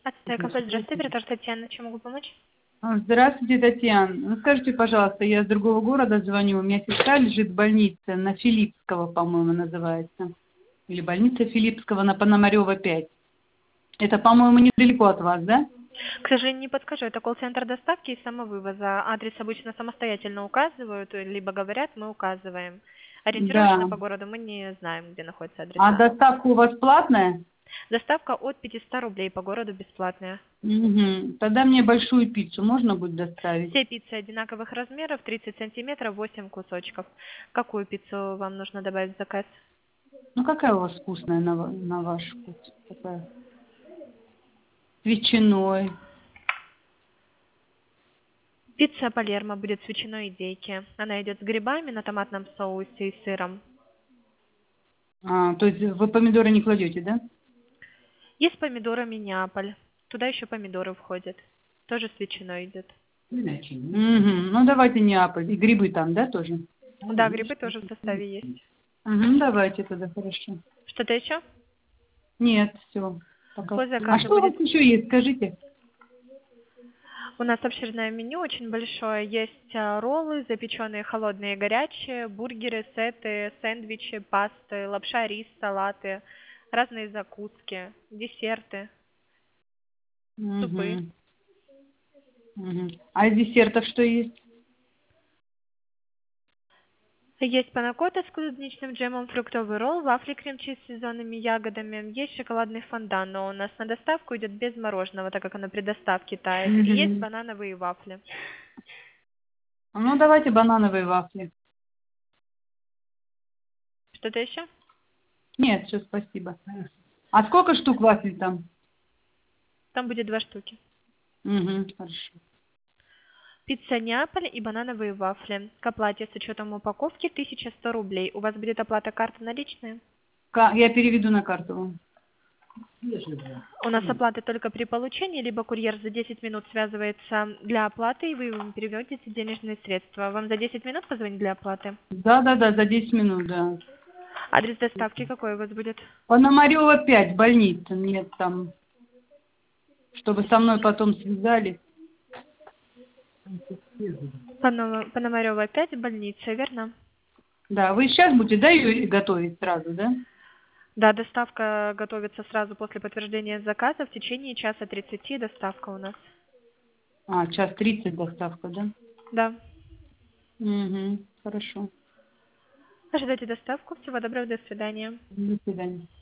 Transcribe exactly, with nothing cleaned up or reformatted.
Отстая комплекс. Здравствуйте, оператор Татьяна. Чем могу помочь? А, Здравствуйте, Татьяна. Ну, скажите, пожалуйста, я с другого города звоню. У меня сестра лежит в больнице на Филиппского, по-моему, называется. Или больница Филиппского на Пономарева пять. Это, по-моему, недалеко от вас, да? К сожалению, не подскажу. Это колл-центр доставки и самовывоза. Адрес обычно самостоятельно указывают, либо говорят, мы указываем. Ориентировочно Да. по городу мы не знаем, где находятся А адреса. доставка у вас платная? Доставка от пятисот рублей по городу бесплатная. Угу. Тогда мне большую пиццу можно будет доставить? Все пиццы одинаковых размеров, тридцать сантиметров, восемь кусочков. Какую пиццу вам нужно добавить в заказ? Ну, какая у вас вкусная на, ва- на ваш вкус? Такая. С ветчиной. Пицца Палермо будет с ветчиной индейки. Она идет с грибами на томатном соусе и сыром. А, то есть вы помидоры не кладете, да? Есть помидоры Минneaполь. Туда еще помидоры входят. Тоже с ветчиной идет. Угу. Ну, давайте Неаполь. И грибы там, да, тоже? Да, грибы тоже в составе есть. Угу, давайте тогда, хорошо. Что-то еще? Нет, все. Пока. По А заказу что у вас будет. еще есть, скажите? У нас обширное меню, очень большое. Есть а, роллы, запеченные холодные и горячие, бургеры, сеты, сэндвичи, пасты, лапша, рис, салаты, разные закуски, десерты, супы. Угу. Угу. А из десертов что есть? Есть панакота с клубничным джемом, фруктовый ролл, вафли крем-чиз с сезонными ягодами. Есть шоколадный фондан, но у нас на доставку идет без мороженого, так как оно при доставке тает. И есть Угу. банановые вафли. Ну, давайте банановые вафли. Что-то еще? Нет, все, спасибо. А сколько штук вафель там? Там будет два штуки. Угу, хорошо. Пицца Неаполь и банановые вафли. К оплате с учетом упаковки тысяча сто рублей. У вас будет оплата карты наличные? Ка- Я переведу на карту вам. У нас оплата только при получении, либо курьер за десять минут связывается для оплаты, и вы ему переводите денежные средства. Вам за десять минут позвонить для оплаты? Да, да, да, за десять минут, да. Адрес доставки какой у вас будет? Пономарева пять, больница. Нет, там, чтобы со мной потом связались. Пано- Пономарева пять, больница, верно? Да, вы сейчас будете, да, ее готовить сразу, да? Да, доставка готовится сразу после подтверждения заказа. В течение часа тридцати доставка у нас. А, час тридцать доставка, да? Да. Угу, хорошо. Ожидайте доставку. Всего доброго, до свидания. До свидания.